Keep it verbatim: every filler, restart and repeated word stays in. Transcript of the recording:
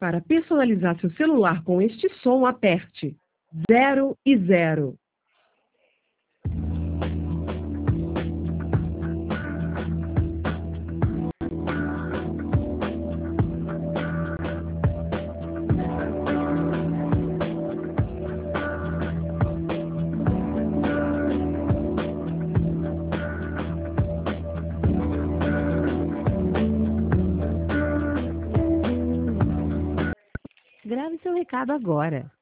Para personalizar seu celular com este som, aperte zero e zero. Grave seu recado agora.